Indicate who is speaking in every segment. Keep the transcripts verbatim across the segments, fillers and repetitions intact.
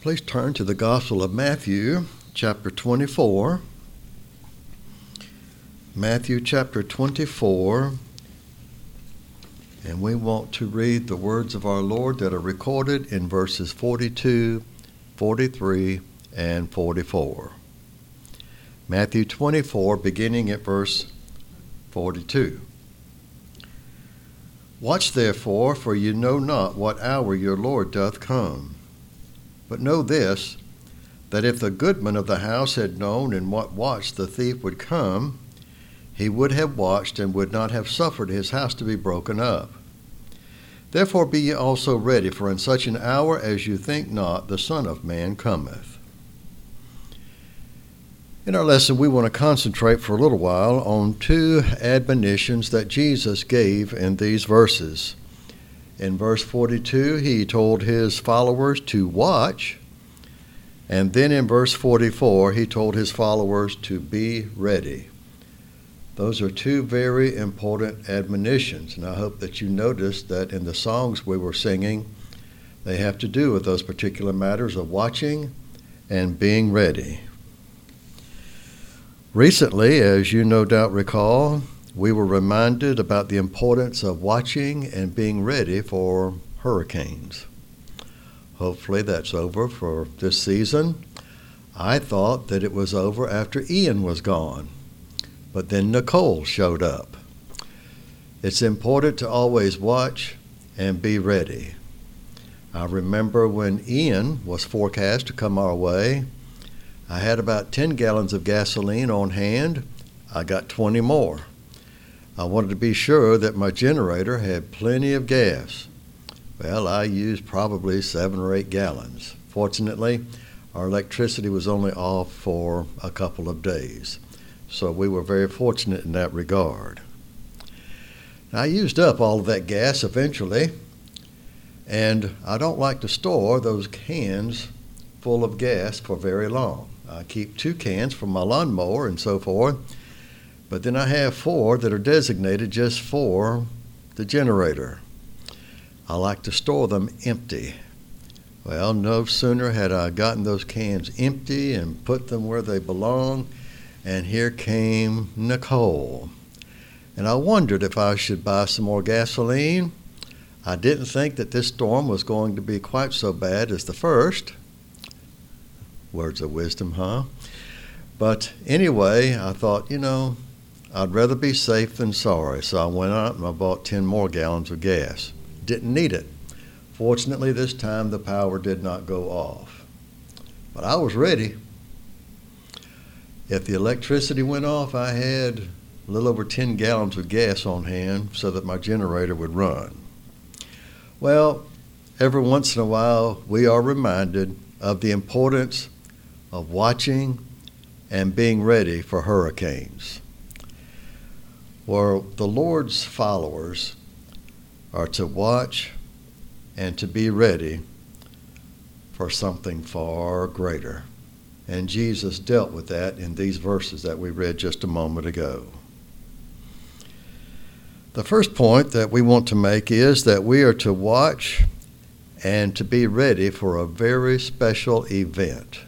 Speaker 1: Please turn to the Gospel of Matthew, chapter twenty-four. Matthew chapter twenty-four. And we want to read the words of our Lord that are recorded in verses forty-two, forty-three, and forty-four. Matthew twenty-four, beginning at verse forty-two. Watch therefore, for you know not what hour your Lord doth come. But know this, that if the goodman of the house had known in what watch the thief would come, he would have watched and would not have suffered his house to be broken up. Therefore be ye also ready, for in such an hour as you think not, the Son of Man cometh. In our lesson, we want to concentrate for a little while on two admonitions that Jesus gave in these verses. In verse forty-two, he told his followers to watch, and then in verse forty-four, he told his followers to be ready. Those are two very important admonitions, and I hope that you noticed that in the songs we were singing, they have to do with those particular matters of watching and being ready. Recently, as you no doubt recall, we were reminded about the importance of watching and being ready for hurricanes. Hopefully that's over for this season. I thought that it was over after Ian was gone, but then Nicole showed up. It's important to always watch and be ready. I remember when Ian was forecast to come our way, I had about ten gallons of gasoline on hand. I got twenty more. I wanted to be sure that my generator had plenty of gas. Well, I used probably seven or eight gallons. Fortunately, our electricity was only off for a couple of days, so we were very fortunate in that regard. I used up all of that gas eventually, and I don't like to store those cans full of gas for very long. I keep two cans for my lawnmower and so forth, but then I have four that are designated just for the generator. I like to store them empty. Well, no sooner had I gotten those cans empty and put them where they belong, and here came Nicole. And I wondered if I should buy some more gasoline. I didn't think that this storm was going to be quite so bad as the first. Words of wisdom, huh? But anyway, I thought, you know, I'd rather be safe than sorry, so I went out and I bought ten more gallons of gas. Didn't need it. Fortunately, this time the power did not go off. But I was ready. If the electricity went off, I had a little over ten gallons of gas on hand so that my generator would run. Well, every once in a while, we are reminded of the importance of watching and being ready for hurricanes. Well, the Lord's followers are to watch and to be ready for something far greater. And Jesus dealt with that in these verses that we read just a moment ago. The first point that we want to make is that we are to watch and to be ready for a very special event.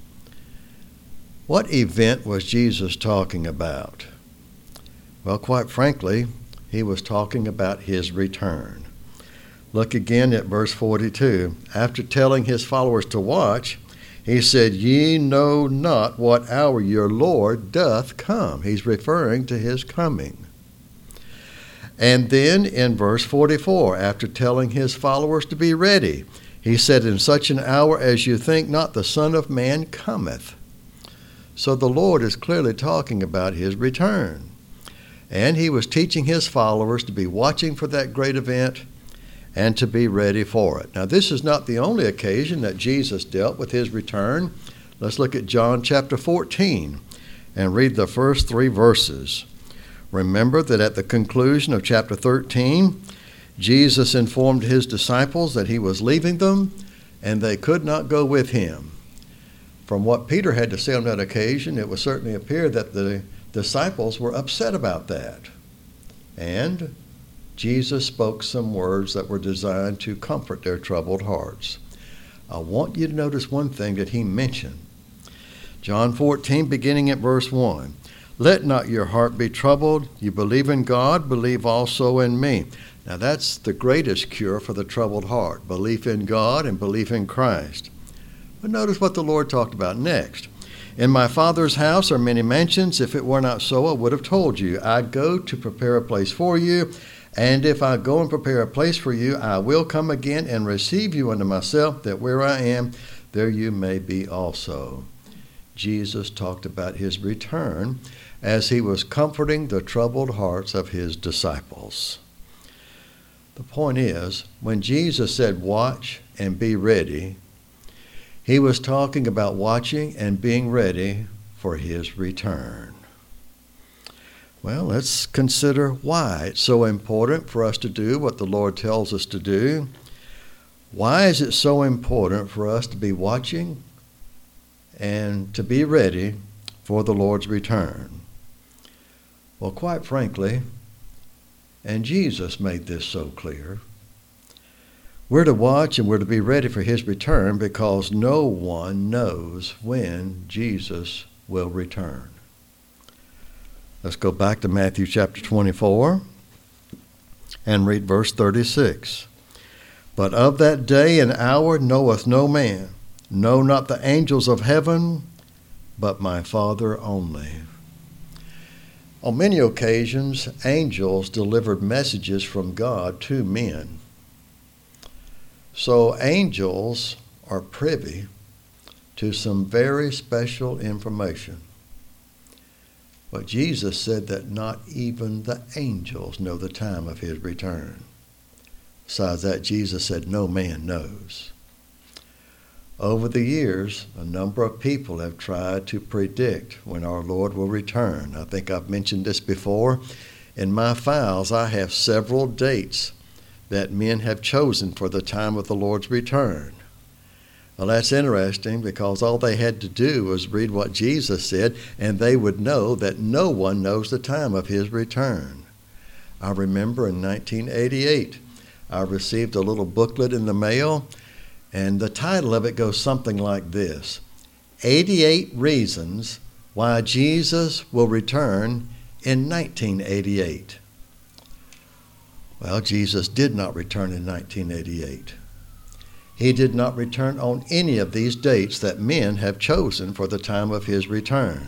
Speaker 1: What event was Jesus talking about? Well, quite frankly, he was talking about his return. Look again at verse forty-two. After telling his followers to watch, he said, "Ye know not what hour your Lord doth come." He's referring to his coming. And then in verse forty-four, after telling his followers to be ready, he said, "In such an hour as you think not, the Son of Man cometh." So the Lord is clearly talking about his return. And he was teaching his followers to be watching for that great event and to be ready for it. Now, this is not the only occasion that Jesus dealt with his return. Let's look at John chapter fourteen and read the first three verses. Remember that at the conclusion of chapter thirteen, Jesus informed his disciples that he was leaving them and they could not go with him. From what Peter had to say on that occasion, it would certainly appear that the disciples were upset about that. And Jesus spoke some words that were designed to comfort their troubled hearts. I want you to notice one thing that he mentioned. John fourteen, beginning at verse one. Let not your heart be troubled. You believe in God, believe also in me. Now that's the greatest cure for the troubled heart, belief in God and belief in Christ. But notice what the Lord talked about next. In my Father's house are many mansions. If it were not so, I would have told you. I go to prepare a place for you. And if I go and prepare a place for you, I will come again and receive you unto myself, that where I am, there you may be also. Jesus talked about his return as he was comforting the troubled hearts of his disciples. The point is, when Jesus said, watch and be ready, he was talking about watching and being ready for his return. Well, let's consider why it's so important for us to do what the Lord tells us to do. Why is it so important for us to be watching and to be ready for the Lord's return? Well, quite frankly, and Jesus made this so clear, we're to watch and we're to be ready for his return because no one knows when Jesus will return. Let's go back to Matthew chapter twenty-four and read verse thirty-six. But of that day and hour knoweth no man, no, not the angels of heaven, but my Father only. On many occasions, angels delivered messages from God to men. So angels are privy to some very special information. But Jesus said that not even the angels know the time of his return. Besides that, Jesus said no man knows. Over the years, a number of people have tried to predict when our Lord will return. I think I've mentioned this before. In my files, I have several dates that men have chosen for the time of the Lord's return. Well, that's interesting because all they had to do was read what Jesus said, and they would know that no one knows the time of his return. I remember in nineteen eighty-eight, I received a little booklet in the mail, and the title of it goes something like this: eighty-eight Reasons Why Jesus Will Return in nineteen eighty-eight. Well, Jesus did not return in nineteen eighty-eight. He did not return on any of these dates that men have chosen for the time of his return.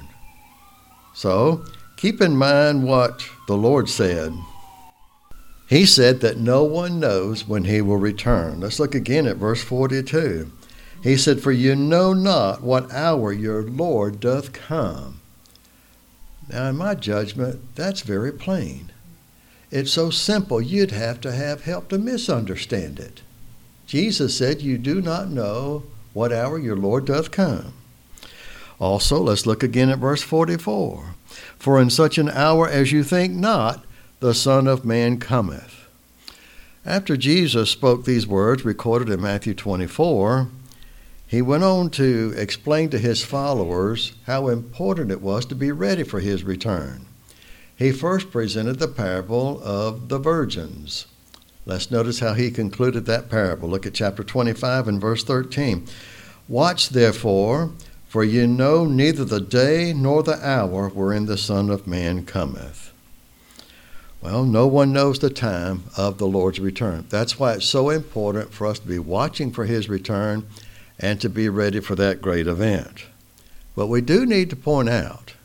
Speaker 1: So, keep in mind what the Lord said. He said that no one knows when he will return. Let's look again at verse forty-two. He said, for you know not what hour your Lord doth come. Now, in my judgment, that's very plain. It's so simple, you'd have to have help to misunderstand it. Jesus said, you do not know what hour your Lord doth come. Also, let's look again at verse forty-four. For in such an hour as you think not, the Son of Man cometh. After Jesus spoke these words recorded in Matthew twenty-four, he went on to explain to his followers how important it was to be ready for his return. He first presented the parable of the virgins. Let's notice how he concluded that parable. Look at chapter twenty-five and verse thirteen. Watch therefore, for you know neither the day nor the hour wherein the Son of Man cometh. Well, no one knows the time of the Lord's return. That's why it's so important for us to be watching for his return and to be ready for that great event. But we do need to point out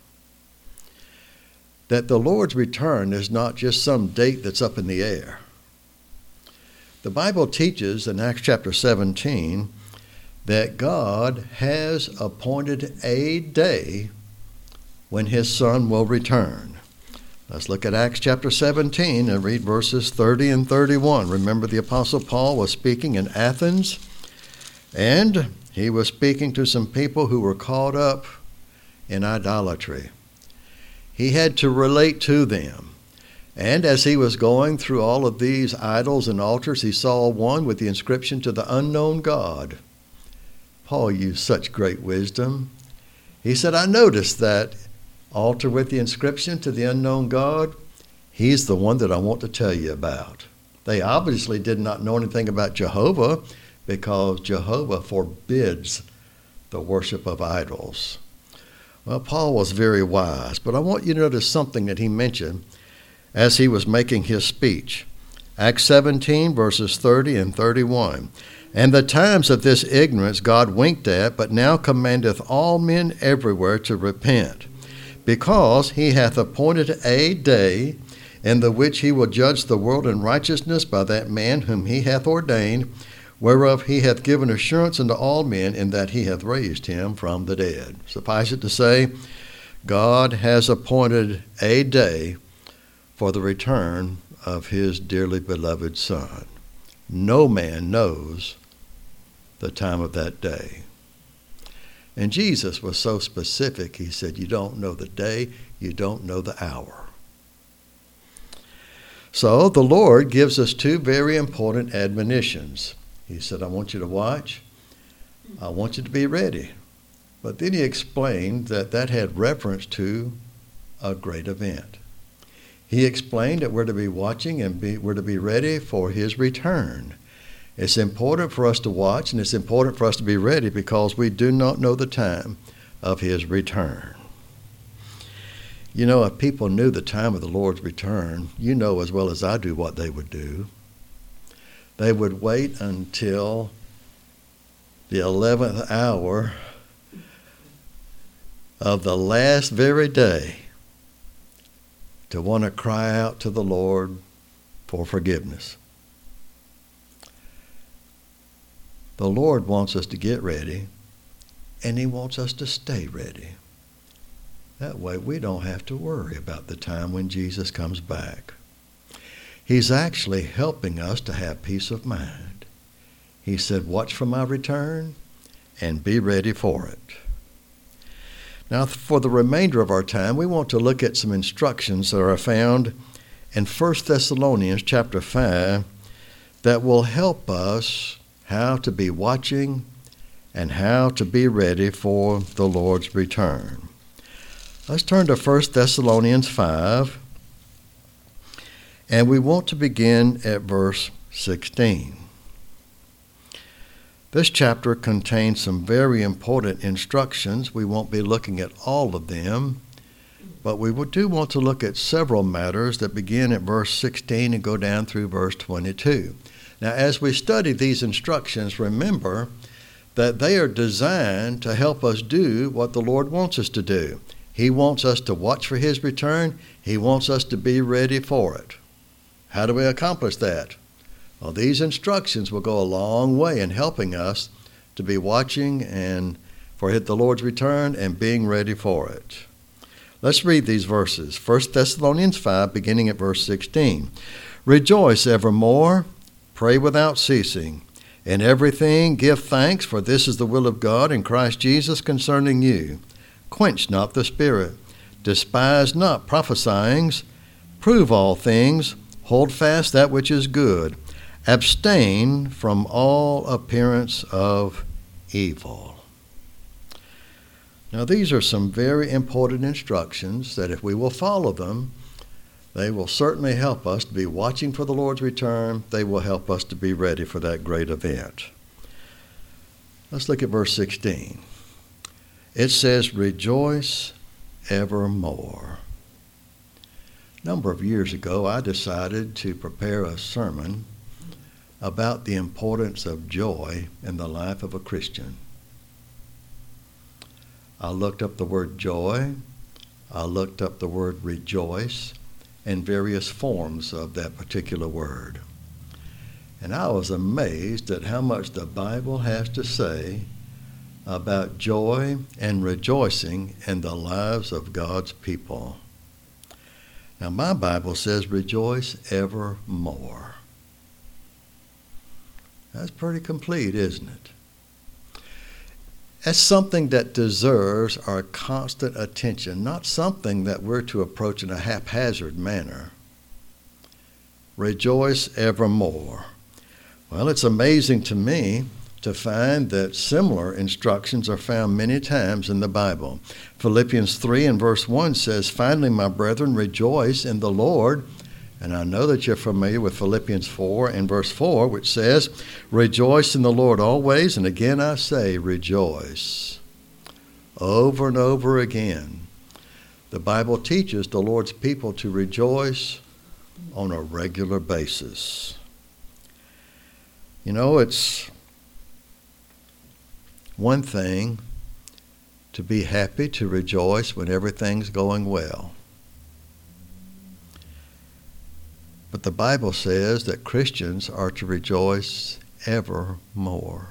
Speaker 1: that the Lord's return is not just some date that's up in the air. The Bible teaches in Acts chapter seventeen that God has appointed a day when his Son will return. Let's look at Acts chapter seventeen and read verses thirty and thirty-one. Remember, the Apostle Paul was speaking in Athens, and he was speaking to some people who were caught up in idolatry. He had to relate to them. And as he was going through all of these idols and altars, he saw one with the inscription to the unknown God. Paul used such great wisdom. He said, I noticed that altar with the inscription to the unknown God. He's the one that I want to tell you about. They obviously did not know anything about Jehovah because Jehovah forbids the worship of idols. Well, Paul was very wise, but I want you to notice something that he mentioned as he was making his speech. Acts seventeen, verses thirty and thirty-one. And the times of this ignorance God winked at, but now commandeth all men everywhere to repent, because he hath appointed a day in the which he will judge the world in righteousness by that man whom he hath ordained, whereof he hath given assurance unto all men, in that he hath raised him from the dead. Suffice it to say, God has appointed a day for the return of his dearly beloved Son. No man knows the time of that day. And Jesus was so specific, he said, you don't know the day, you don't know the hour. So the Lord gives us two very important admonitions. He said, I want you to watch. I want you to be ready. But then he explained that that had reference to a great event. He explained that we're to be watching and be, we're to be ready for his return. It's important for us to watch, and it's important for us to be ready because we do not know the time of his return. You know, if people knew the time of the Lord's return, you know as well as I do what they would do. They would wait until the eleventh hour of the last very day to want to cry out to the Lord for forgiveness. The Lord wants us to get ready, and he wants us to stay ready. That way we don't have to worry about the time when Jesus comes back. He's actually helping us to have peace of mind. He said, watch for my return and be ready for it. Now, for the remainder of our time, we want to look at some instructions that are found in First Thessalonians chapter five that will help us how to be watching and how to be ready for the Lord's return. Let's turn to First Thessalonians five, and we want to begin at verse sixteen. This chapter contains some very important instructions. We won't be looking at all of them, but we do want to look at several matters that begin at verse sixteen and go down through verse twenty-two. Now, as we study these instructions, remember that they are designed to help us do what the Lord wants us to do. He wants us to watch for his return. He wants us to be ready for it. How do we accomplish that? Well, these instructions will go a long way in helping us to be watching and for the Lord's return and being ready for it. Let's read these verses. First Thessalonians five, beginning at verse sixteen. Rejoice evermore, pray without ceasing. In everything give thanks, for this is the will of God in Christ Jesus concerning you. Quench not the spirit, despise not prophesyings, prove all things, hold fast that which is good, abstain from all appearance of evil. Now, these are some very important instructions that if we will follow them, they will certainly help us to be watching for the Lord's return. They will help us to be ready for that great event. Let's look at verse sixteen. It says, rejoice evermore. A number of years ago, I decided to prepare a sermon about the importance of joy in the life of a Christian. I looked up the word joy. I looked up the word rejoice and various forms of that particular word. And I was amazed at how much the Bible has to say about joy and rejoicing in the lives of God's people. Now, my Bible says rejoice evermore. That's pretty complete, isn't it? That's something that deserves our constant attention, not something that we're to approach in a haphazard manner. Rejoice evermore. Well, it's amazing to me to find that similar instructions are found many times in the Bible. Philippians three and verse one says, finally, my brethren, rejoice in the Lord. And I know that you're familiar with Philippians four and verse four, which says, "Rejoice in the Lord always, and again I say, rejoice." Over and over again, the Bible teaches the Lord's people to rejoice on a regular basis. You know, it's one thing to be happy, to rejoice when everything's going well. But the Bible says that Christians are to rejoice evermore.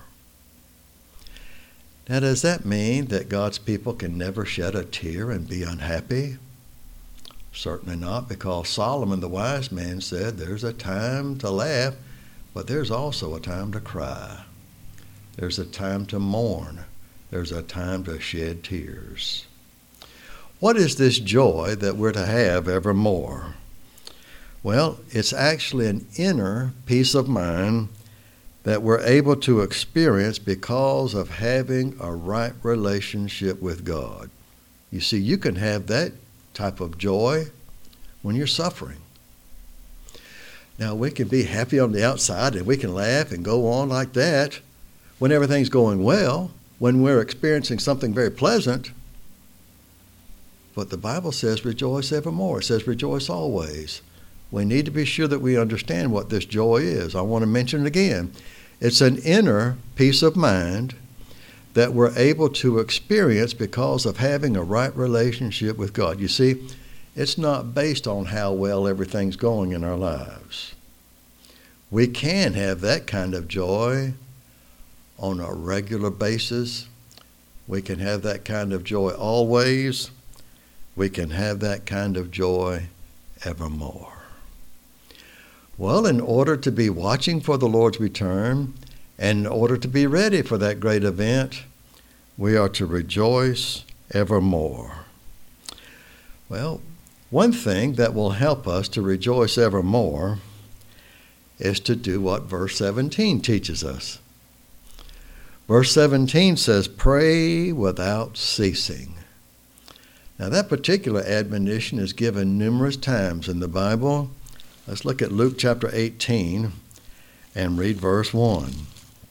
Speaker 1: Now, does that mean that God's people can never shed a tear and be unhappy? Certainly not, because Solomon the wise man said there's a time to laugh, but there's also a time to cry. There's a time to mourn. There's a time to shed tears. What is this joy that we're to have evermore? Well, it's actually an inner peace of mind that we're able to experience because of having a right relationship with God. You see, you can have that type of joy when you're suffering. Now, we can be happy on the outside and we can laugh and go on like that when everything's going well, when we're experiencing something very pleasant. But the Bible says rejoice evermore. It says rejoice always. We need to be sure that we understand what this joy is. I want to mention it again. It's an inner peace of mind that we're able to experience because of having a right relationship with God. You see, it's not based on how well everything's going in our lives. We can have that kind of joy on a regular basis. We can have that kind of joy always. We can have that kind of joy evermore. Well, in order to be watching for the Lord's return, and in order to be ready for that great event, we are to rejoice evermore. Well, one thing that will help us to rejoice evermore is to do what verse seventeen teaches us. Verse seventeen says, "Pray without ceasing." Now, that particular admonition is given numerous times in the Bible. Let's look at Luke chapter eighteen and read verse one.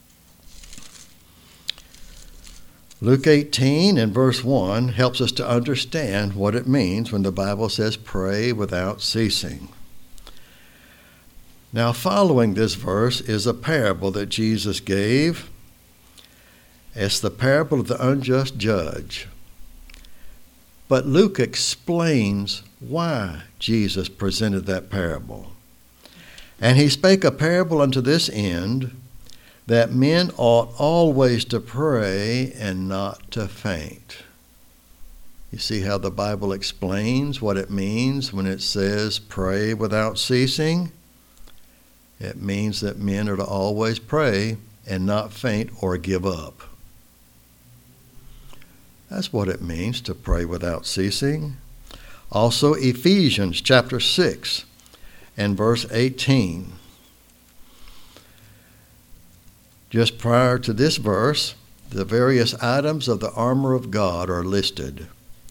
Speaker 1: Luke eighteen and verse one helps us to understand what it means when the Bible says pray without ceasing. Now, following this verse is a parable that Jesus gave. It's the parable of the unjust judge. But Luke explains why Jesus presented that parable. "And he spake a parable unto this end, that men ought always to pray and not to faint." You see how the Bible explains what it means when it says pray without ceasing? It means that men are to always pray and not faint or give up. That's what it means to pray without ceasing. Also, Ephesians chapter six and verse eighteen. Just prior to this verse, the various items of the armor of God are listed.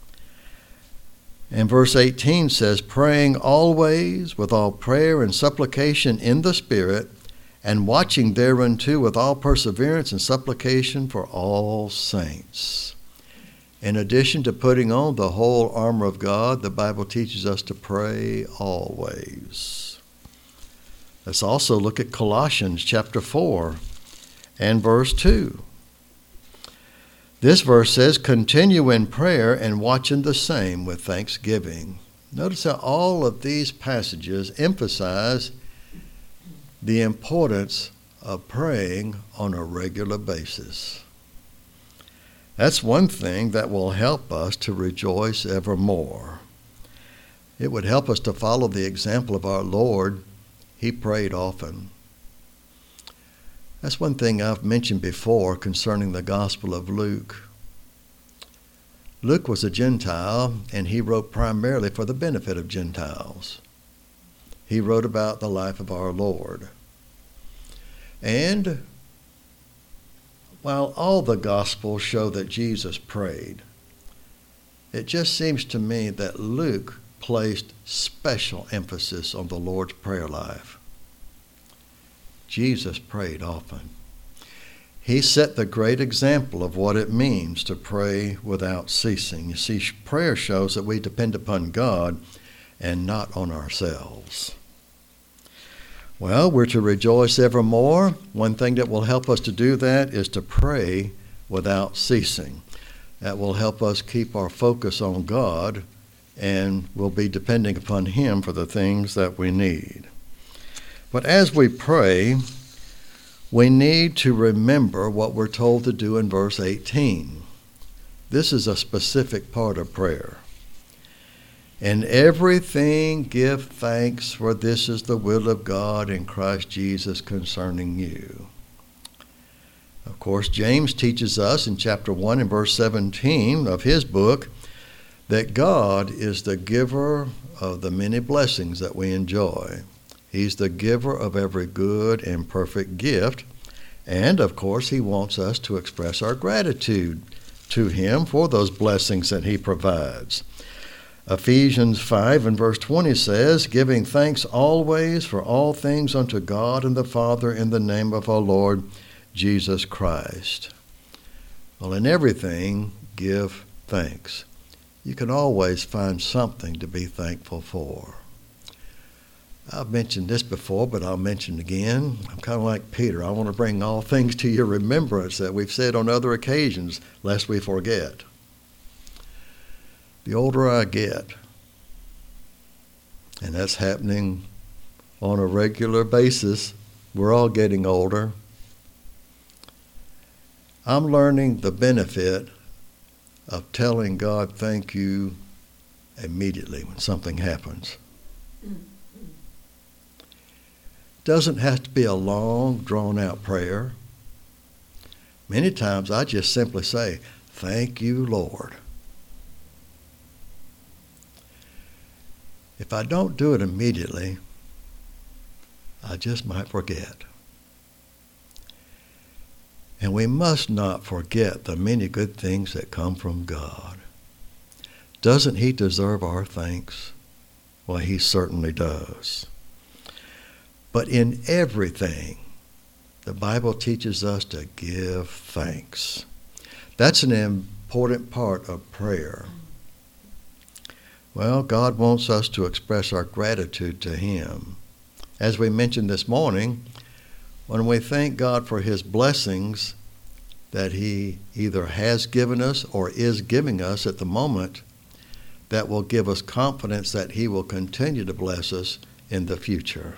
Speaker 1: And verse eighteen says, "Praying always with all prayer and supplication in the Spirit, and watching thereunto with all perseverance and supplication for all saints." In addition to putting on the whole armor of God, the Bible teaches us to pray always. Let's also look at Colossians chapter four and verse two. This verse says, "Continue in prayer and watching the same with thanksgiving." Notice how all of these passages emphasize the importance of praying on a regular basis. That's one thing that will help us to rejoice evermore. It would help us to follow the example of our Lord. He prayed often. That's one thing I've mentioned before concerning the Gospel of Luke. Luke was a Gentile, and he wrote primarily for the benefit of Gentiles. He wrote about the life of our Lord. And while all the Gospels show that Jesus prayed, it just seems to me that Luke placed special emphasis on the Lord's Prayer life. Jesus prayed often. He set the great example of what it means to pray without ceasing. You see, prayer shows that we depend upon God and not on ourselves. Well, we're to rejoice evermore. One thing that will help us to do that is to pray without ceasing. That will help us keep our focus on God, and we'll be depending upon Him for the things that we need. But as we pray, we need to remember what we're told to do in verse eighteen. This is a specific part of prayer. In everything give thanks, for this is the will of God in Christ Jesus concerning you. Of course, James teaches us in chapter one and verse seventeen of his book that God is the giver of the many blessings that we enjoy. He's the giver of every good and perfect gift. And, of course, he wants us to express our gratitude to him for those blessings that he provides. Ephesians five and verse twenty says, giving thanks always for all things unto God and the Father in the name of our Lord Jesus Christ. Well, in everything, give thanks. You can always find something to be thankful for. I've mentioned this before, but I'll mention it again. I'm kind of like Peter. I want to bring all things to your remembrance that we've said on other occasions, lest we forget. The older I get, and that's happening on a regular basis, we're all getting older, I'm learning the benefit of telling God thank you immediately when something happens. Doesn't have to be a long, drawn-out prayer. Many times I just simply say, thank you, Lord. If I don't do it immediately, I just might forget. And we must not forget the many good things that come from God. Doesn't he deserve our thanks? Well, he certainly does. But in everything, the Bible teaches us to give thanks. That's an important part of prayer. Well, God wants us to express our gratitude to him. As we mentioned this morning, when we thank God for his blessings that he either has given us or is giving us at the moment, that will give us confidence that he will continue to bless us in the future.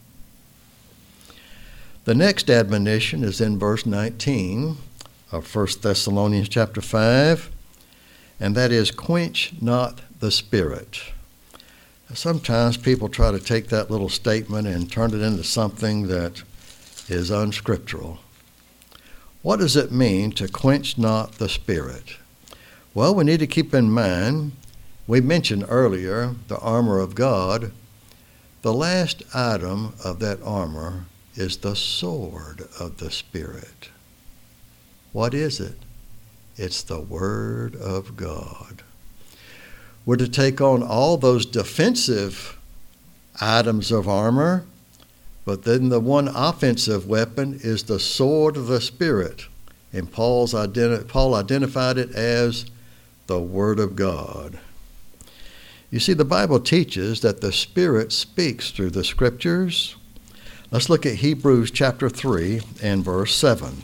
Speaker 1: The next admonition is in verse nineteen of First Thessalonians chapter five, and that is, quench not the spirit. Sometimes people try to take that little statement and turn it into something that is unscriptural. What does it mean to quench not the spirit? Well, we need to keep in mind, we mentioned earlier the armor of God. The last item of that armor is the sword of the Spirit. What is it? It's the Word of God. We're to take on all those defensive items of armor, but then the one offensive weapon is the sword of the Spirit. And Paul's identi- Paul identified it as the Word of God. You see, the Bible teaches that the Spirit speaks through the Scriptures. Let's look at Hebrews chapter three and verse seven.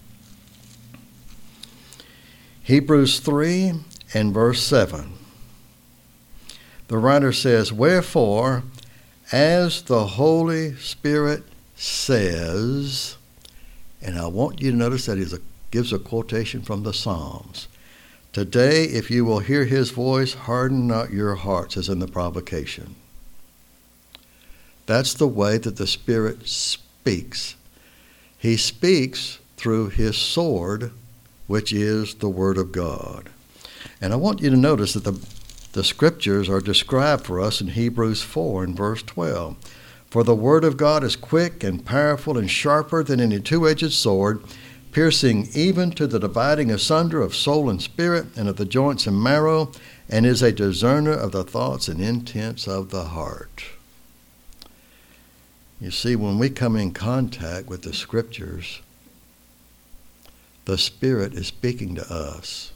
Speaker 1: Hebrews three and verse seven. The writer says, wherefore, as the Holy Spirit says, and I want you to notice that he gives a quotation from the Psalms. Today, if you will hear his voice, harden not your hearts, as in the provocation. That's the way that the Spirit speaks. He speaks through his sword, which is the Word of God. And I want you to notice that the, the Scriptures are described for us in Hebrews four and verse twelve. For the Word of God is quick and powerful and sharper than any two-edged sword, piercing even to the dividing asunder of soul and spirit, and of the joints and marrow, and is a discerner of the thoughts and intents of the heart. You see, when we come in contact with the Scriptures, the Spirit is speaking to us.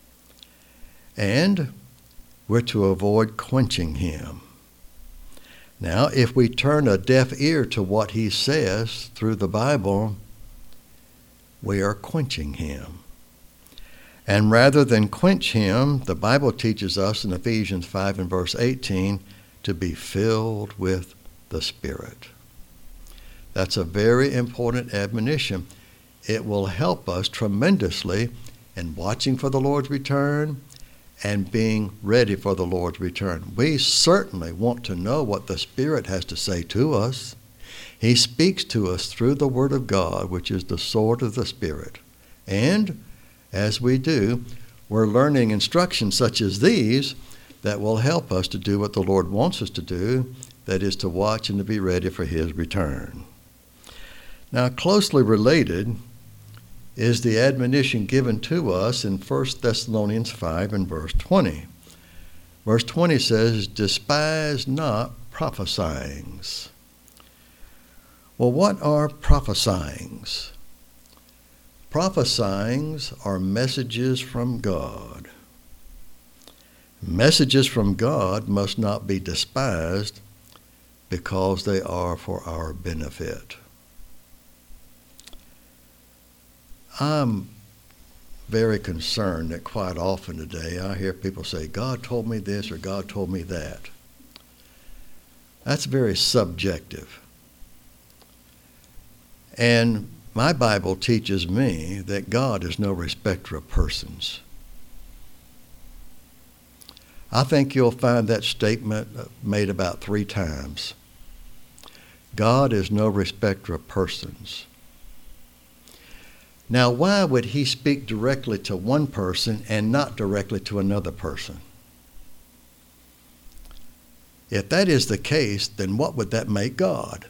Speaker 1: And we're to avoid quenching him. Now, if we turn a deaf ear to what he says through the Bible, we are quenching him. And rather than quench him, the Bible teaches us in Ephesians five and verse eighteen to be filled with the Spirit. That's a very important admonition. It will help us tremendously in watching for the Lord's return and being ready for the Lord's return. We certainly want to know what the Spirit has to say to us. He speaks to us through the Word of God, which is the sword of the Spirit. And as we do, we're learning instructions such as these that will help us to do what the Lord wants us to do, that is to watch and to be ready for his return. Now, closely related is the admonition given to us in First Thessalonians five and verse twenty. Verse twenty says, "Despise not prophesyings." Well, what are prophesyings? Prophesyings are messages from God. Messages from God must not be despised because they are for our benefit. I'm very concerned that quite often today I hear people say, God told me this or God told me that. That's very subjective. And my Bible teaches me that God is no respecter of persons. I think you'll find that statement made about three times. God is no respecter of persons. Now, why would he speak directly to one person and not directly to another person? If that is the case, then what would that make God?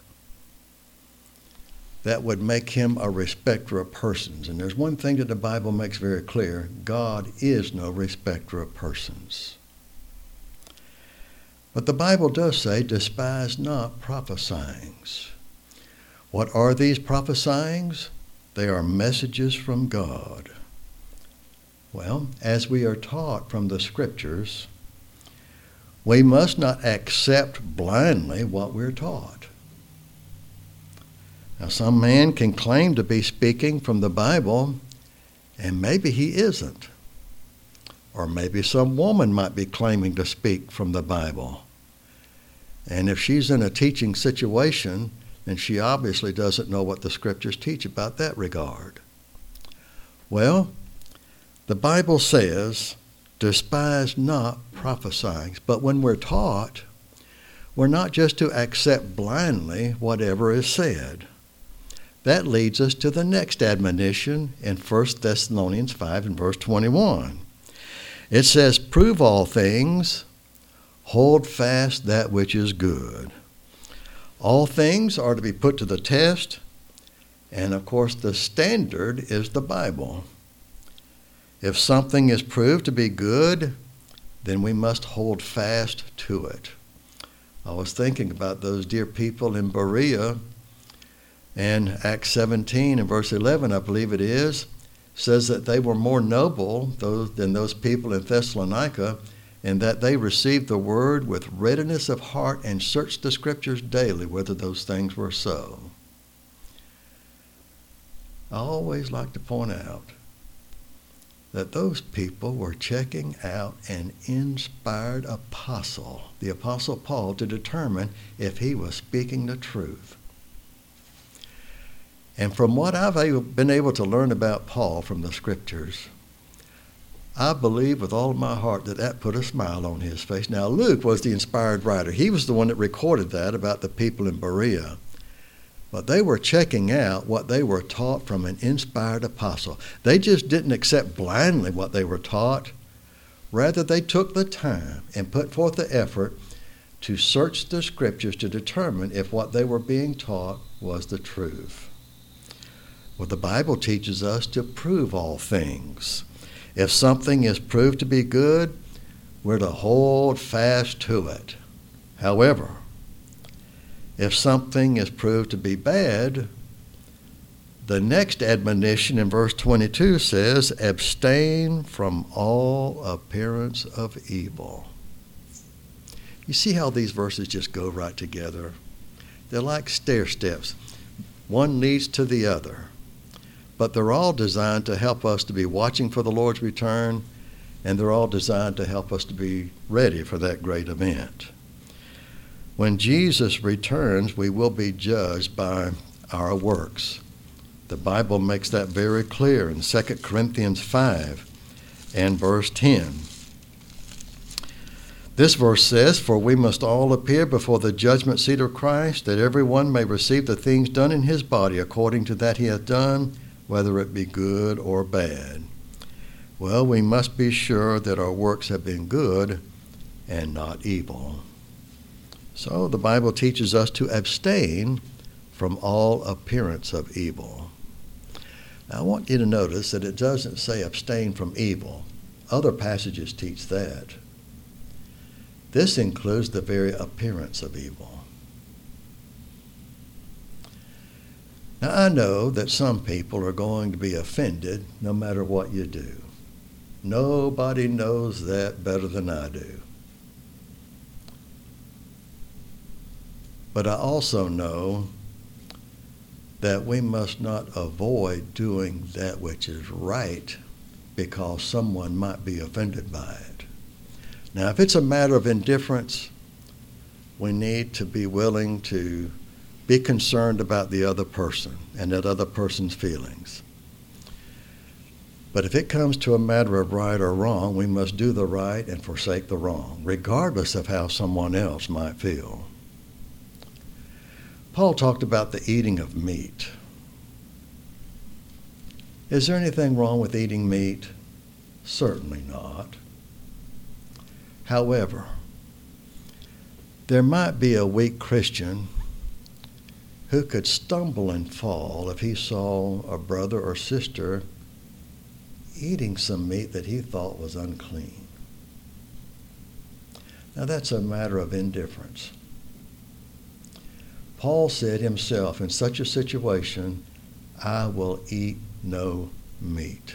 Speaker 1: That would make him a respecter of persons. And there's one thing that the Bible makes very clear. God is no respecter of persons. But the Bible does say, despise not prophesyings. What are these prophesyings? They are messages from God. Well, as we are taught from the Scriptures, we must not accept blindly what we're taught. Now, some man can claim to be speaking from the Bible, and maybe he isn't. Or maybe some woman might be claiming to speak from the Bible. And if she's in a teaching situation, then she obviously doesn't know what the Scriptures teach about that regard. Well, the Bible says, despise not prophesying. But when we're taught, we're not just to accept blindly whatever is said. That leads us to the next admonition in First Thessalonians five and verse twenty-one. It says, prove all things, hold fast that which is good. All things are to be put to the test, and of course the standard is the Bible. If something is proved to be good, then we must hold fast to it. I was thinking about those dear people in Berea, and Acts seventeen and verse eleven, I believe it is, says that they were more noble those, than those people in Thessalonica, and that they received the word with readiness of heart and searched the Scriptures daily whether those things were so. I always like to point out that those people were checking out an inspired apostle, the Apostle Paul, to determine if he was speaking the truth. And from what I've been able to learn about Paul from the Scriptures, I believe with all of my heart that that put a smile on his face. Now, Luke was the inspired writer. He was the one that recorded that about the people in Berea. But they were checking out what they were taught from an inspired apostle. They just didn't accept blindly what they were taught. Rather, they took the time and put forth the effort to search the Scriptures to determine if what they were being taught was the truth. Well, the Bible teaches us to prove all things. If something is proved to be good, we're to hold fast to it. However, if something is proved to be bad, the next admonition in verse twenty-two says, abstain from all appearance of evil. You see how these verses just go right together? They're like stair steps. One leads to the other. But they're all designed to help us to be watching for the Lord's return, and they're all designed to help us to be ready for that great event. When Jesus returns, we will be judged by our works. The Bible makes that very clear in Second Corinthians five and verse ten. This verse says, for we must all appear before the judgment seat of Christ, that everyone may receive the things done in his body according to that he hath done, whether it be good or bad. Well, we must be sure that our works have been good and not evil. So the Bible teaches us to abstain from all appearance of evil. Now, I want you to notice that it doesn't say abstain from evil. Other passages teach that. This includes the very appearance of evil. Now, I know that some people are going to be offended no matter what you do. Nobody knows that better than I do. But I also know that we must not avoid doing that which is right because someone might be offended by it. Now, if it's a matter of indifference, we need to be willing to be concerned about the other person and that other person's feelings. But if it comes to a matter of right or wrong, we must do the right and forsake the wrong, regardless of how someone else might feel. Paul talked about the eating of meat. Is there anything wrong with eating meat? Certainly not. However, there might be a weak Christian who could stumble and fall if he saw a brother or sister eating some meat that he thought was unclean. Now, that's a matter of indifference. Paul said himself, in such a situation, I will eat no meat.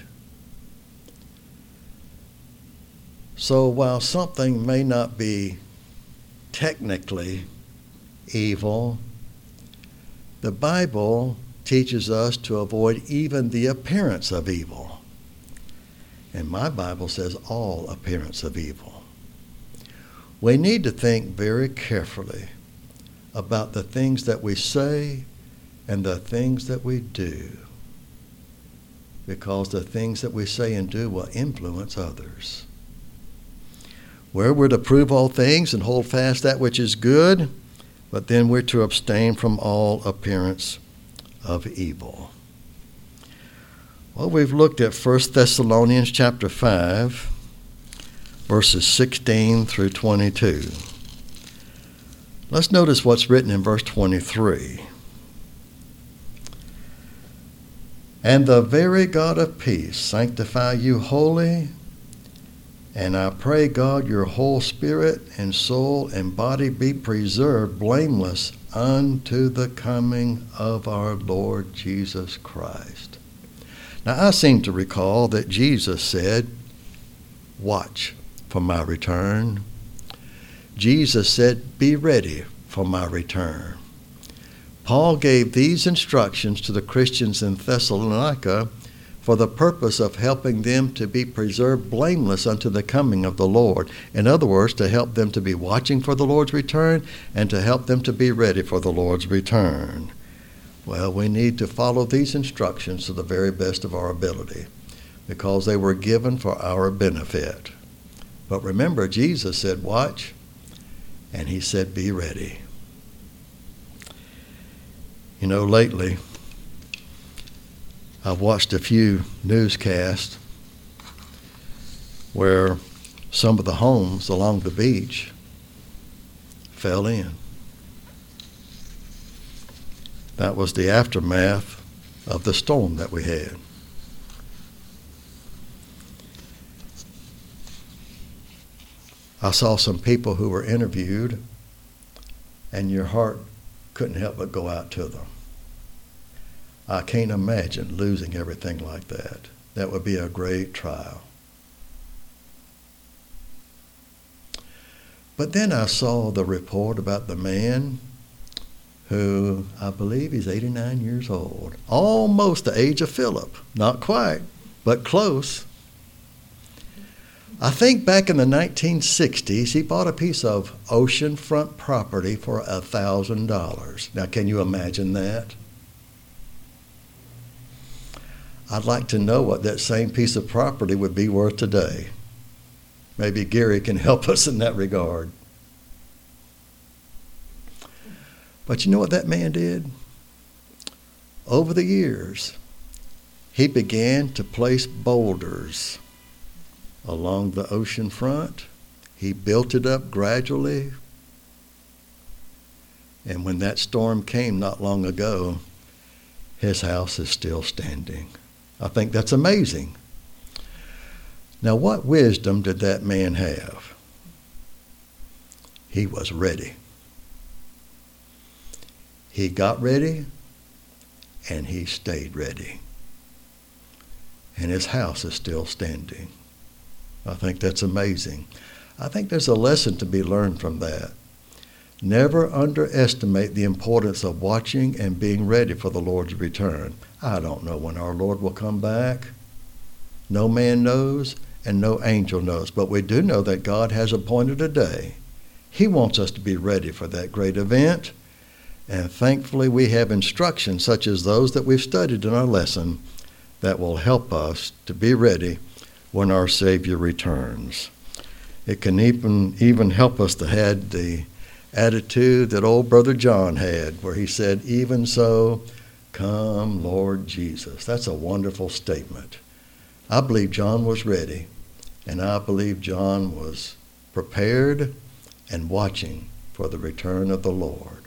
Speaker 1: So while something may not be technically evil, the Bible teaches us to avoid even the appearance of evil. And my Bible says all appearance of evil. We need to think very carefully about the things that we say and the things that we do, because the things that we say and do will influence others. Where we're to prove all things and hold fast that which is good, but then we're to abstain from all appearance of evil. Well, we've looked at First Thessalonians chapter five, verses sixteen through twenty-two. Let's notice what's written in verse twenty-three. And the very God of peace sanctify you wholly, and I pray God your whole spirit and soul and body be preserved blameless unto the coming of our Lord Jesus Christ. Now, I seem to recall that Jesus said, watch for my return. Jesus said, be ready for my return. Paul gave these instructions to the Christians in Thessalonica for the purpose of helping them to be preserved blameless unto the coming of the Lord. In other words, to help them to be watching for the Lord's return and to help them to be ready for the Lord's return. Well, we need to follow these instructions to the very best of our ability because they were given for our benefit. But remember, Jesus said, watch, and he said, be ready. You know, lately, I've watched a few newscasts where some of the homes along the beach fell in. That was the aftermath of the storm that we had. I saw some people who were interviewed, and your heart couldn't help but go out to them. I can't imagine losing everything like that. That would be a great trial. But then I saw the report about the man who, I believe he's eighty-nine years old, almost the age of Philip. Not quite, but close. I think back in the nineteen sixties, he bought a piece of oceanfront property for one thousand dollars. Now, can you imagine that? I'd like to know what that same piece of property would be worth today. Maybe Gary can help us in that regard. But you know what that man did? Over the years, he began to place boulders along the ocean front. He built it up gradually. And when that storm came not long ago, his house is still standing. I think that's amazing. Now, what wisdom did that man have? He was ready. He got ready, and he stayed ready. And his house is still standing. I think that's amazing. I think there's a lesson to be learned from that. Never underestimate the importance of watching and being ready for the Lord's return. I don't know when our Lord will come back. No man knows, and no angel knows. But we do know that God has appointed a day. He wants us to be ready for that great event. And thankfully, we have instructions such as those that we've studied in our lesson that will help us to be ready when our Savior returns. It can even, even help us to have the attitude that old Brother John had, where he said, "Even so, come, Lord Jesus." That's a wonderful statement. I believe John was ready, and I believe John was prepared and watching for the return of the Lord.